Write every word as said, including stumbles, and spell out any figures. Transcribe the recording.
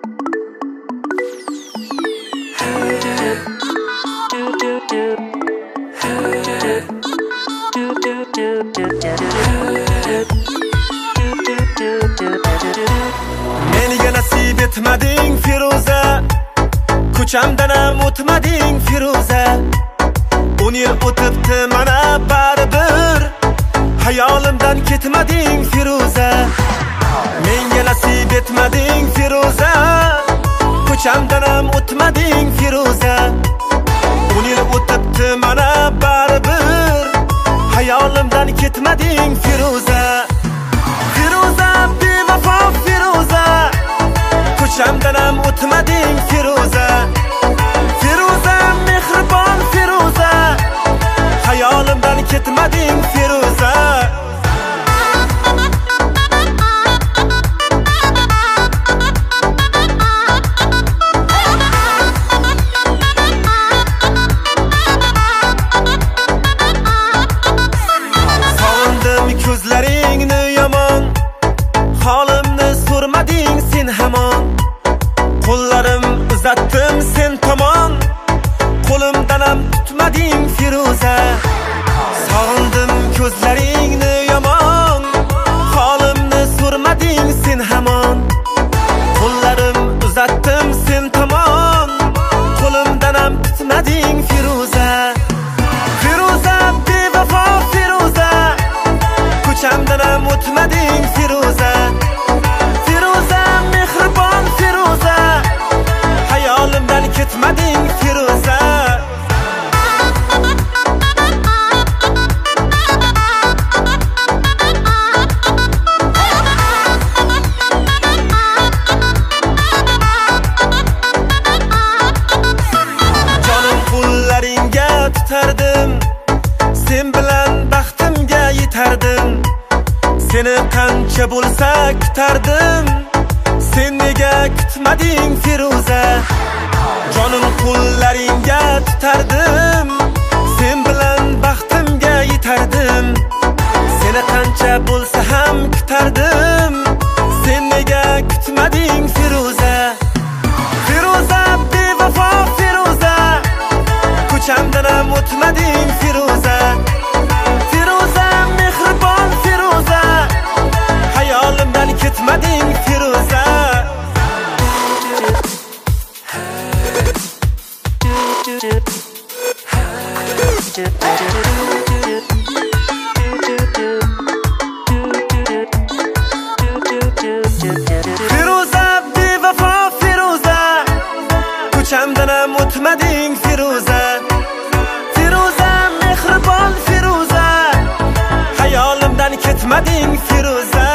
Menga nasib etmading Firuza, ko'chamdan ham o'tmading Firuza. o'n yil o'tibdi mana baribir hayolimdan ketmading Firuza. Menga nasib etmading Firuza, ko'chamdan ham o'tmading Firuza. o'n yil o'tibdi mana baribir hayolimdan ketmading Firuza. Firuza bevafo Firuza, ko'chamdan ham o'tmading Firuza. Firuza mehribon Firuza, hayolimdan ketmading Firuza. Sog'indim ko'zlaringni yomon, holimni so'rmading sen hamon. Qo'llarim uzatdim sen tomon, qo'limdan ham tutmading Firuza. Sog'indim ko'zlaringni yomon, holimni so'rmading sen hamon. Qo'llarim uzatdim sen tomon, qo'limdan ham tutmading Firuza. Firuza bevafo Firuza, ko'chamdan ham o'tmading Firuza. Firuza mehribon Firuza, hayolimdan ketmading Firuza. Jonim qo'llaringga tutardim, sen bilan baxtimga yetardim. Seni qancha bo'lsa kutardim, sen nega kutmading Firuza. Jonim qo'llaringga tutardim, sen bilan baxtimga yetardim. Seni qancha bo'lsa ham kutardim, sen nega kutmading Firuza. Firuza bevafo Firuza, ko'chamdan ham o'tmading Firuza. Firuza mehribon Firuza, hayolimdan ketmading Firuza. Firuza bevafo Firuza, ko'chamdan ham o'tmading Firuza. Firuza mehribon Firuza, hayolimdan ketmading Firuza.